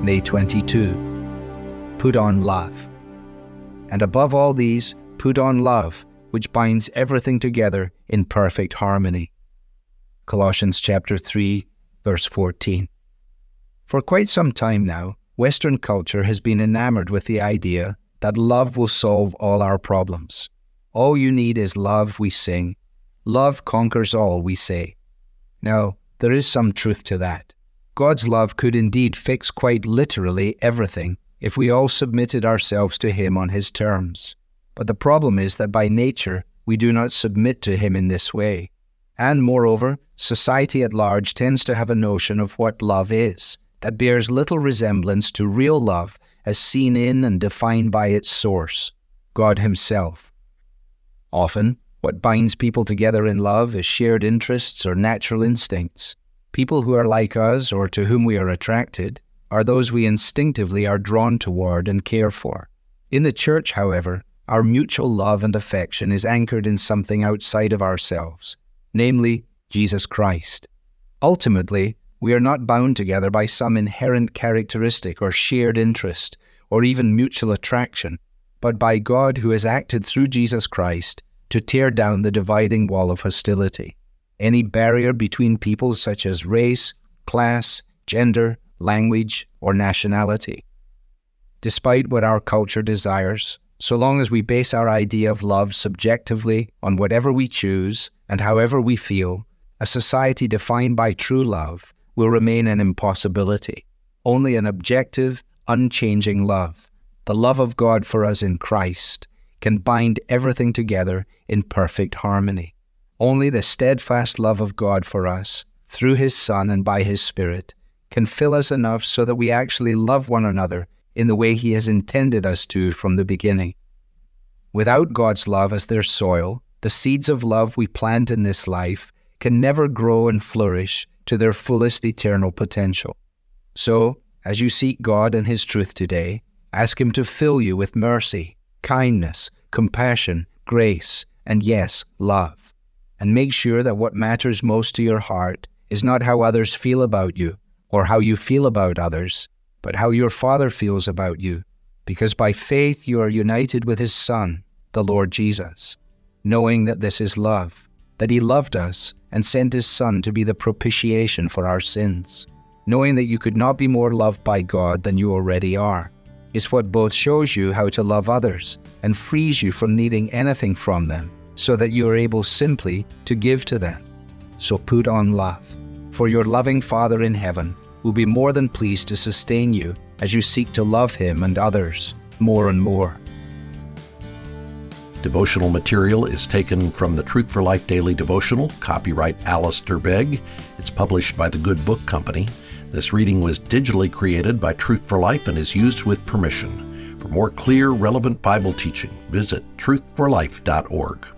May 22. Put on love. And above all these, put on love, which binds everything together in perfect harmony. Colossians chapter 3, verse 14. For quite some time now, Western culture has been enamored with the idea that love will solve all our problems. All you need is love, we sing. Love conquers all, we say. Now, there is some truth to that. God's love could indeed fix quite literally everything if we all submitted ourselves to Him on His terms. But the problem is that by nature, we do not submit to Him in this way. And moreover, society at large tends to have a notion of what love is that bears little resemblance to real love as seen in and defined by its source, God Himself. Often, what binds people together in love is shared interests or natural instincts. People who are like us or to whom we are attracted are those we instinctively are drawn toward and care for. In the church, however, our mutual love and affection is anchored in something outside of ourselves, namely Jesus Christ. Ultimately, we are not bound together by some inherent characteristic or shared interest or even mutual attraction, but by God who has acted through Jesus Christ to tear down the dividing wall of hostility. Any barrier between people such as race, class, gender, language, or nationality. Despite what our culture desires, so long as we base our idea of love subjectively on whatever we choose and however we feel, a society defined by true love will remain an impossibility. Only an objective, unchanging love, the love of God for us in Christ, can bind everything together in perfect harmony. Only the steadfast love of God for us, through His Son and by His Spirit, can fill us enough so that we actually love one another in the way He has intended us to from the beginning. Without God's love as their soil, the seeds of love we plant in this life can never grow and flourish to their fullest eternal potential. So, as you seek God and His truth today, ask Him to fill you with mercy, kindness, compassion, grace, and yes, love. And make sure that what matters most to your heart is not how others feel about you or how you feel about others, but how your Father feels about you, because by faith you are united with His Son, the Lord Jesus, knowing that this is love, that He loved us and sent His Son to be the propitiation for our sins. Knowing that you could not be more loved by God than you already are, is what both shows you how to love others and frees you from needing anything from them, so that you are able simply to give to them. So put on love, for your loving Father in heaven will be more than pleased to sustain you as you seek to love Him and others more and more. Devotional material is taken from the Truth for Life Daily Devotional, copyright Alistair Begg. It's published by the Good Book Company. This reading was digitally created by Truth for Life and is used with permission. For more clear, relevant Bible teaching, visit truthforlife.org.